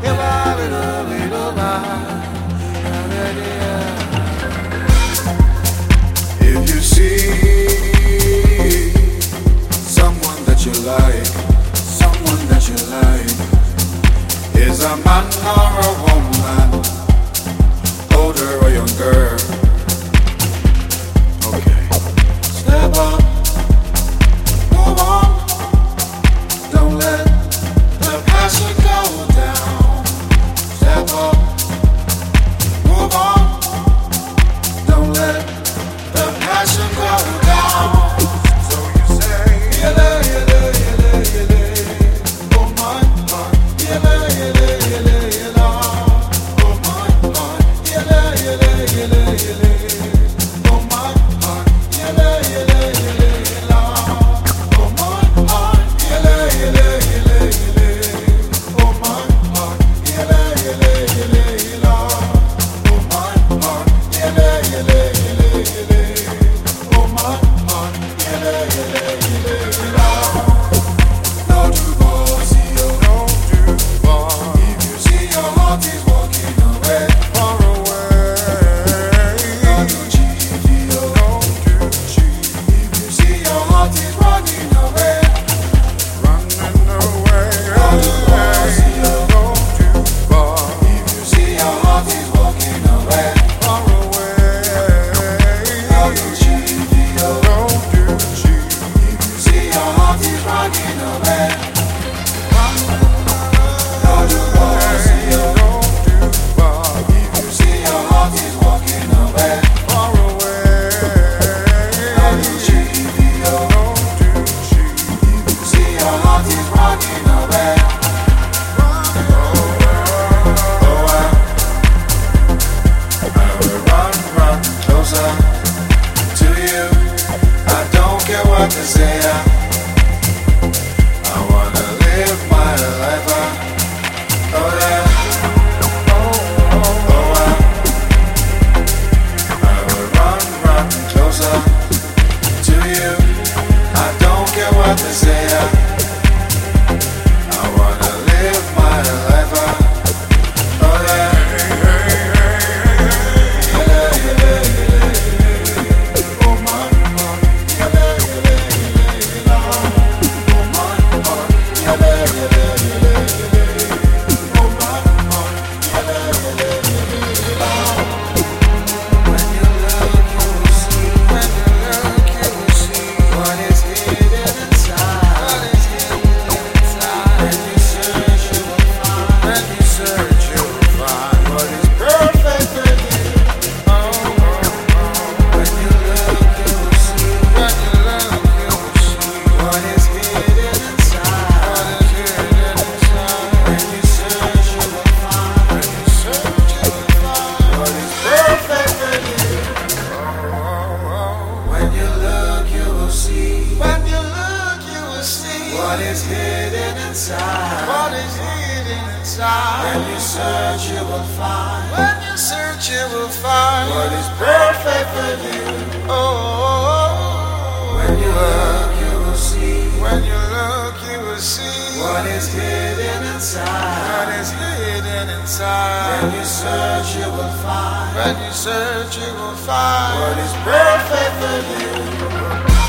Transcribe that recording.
If you see someone that you like, someone that you like, is a man or a woman, older or younger, okay, step up, move on, don't let the passion go down. Step up, move on, don't let the passion go down. So you say, yele, yele, yele, yele, oh my, yele, yele, yele, yele, oh my, yele, yele, yele, yele, oh my, yele, yele, yele, yele, oh my, yele, yele, yele, yele, oh my, yele, yele, yele, yele, oh my, yele, yele, yele, yele, oh my, yele, yele, yele, yele. No divorce, no divorce. If you see your heart is walking away, far away. No do cheat, no do cheat. If you see your heart is running away, running away. No divorce, no divorce. If you see your heart is walking away, far away. No do cheat, no do cheat. If you see your heart is running away, no divorce, no divorce. If you see your heart is walking away, far away. No do cheat, no do cheat. If you see your heart is running away, oh I will run closer to you. I don't care what they say. I wanna live my life. Oh yeah. Oh I will run closer to you. I don't care what they say. I wanna live my life. Oh yeah. Oh my, what is hidden inside? What is hidden inside? When you search, you will find. When you search, you will find what is perfect for you. Oh, when you look, you will see. When you look, you will see what is hidden inside. What is hidden inside? When you search, you will find. When you search, you will find what is perfect for you.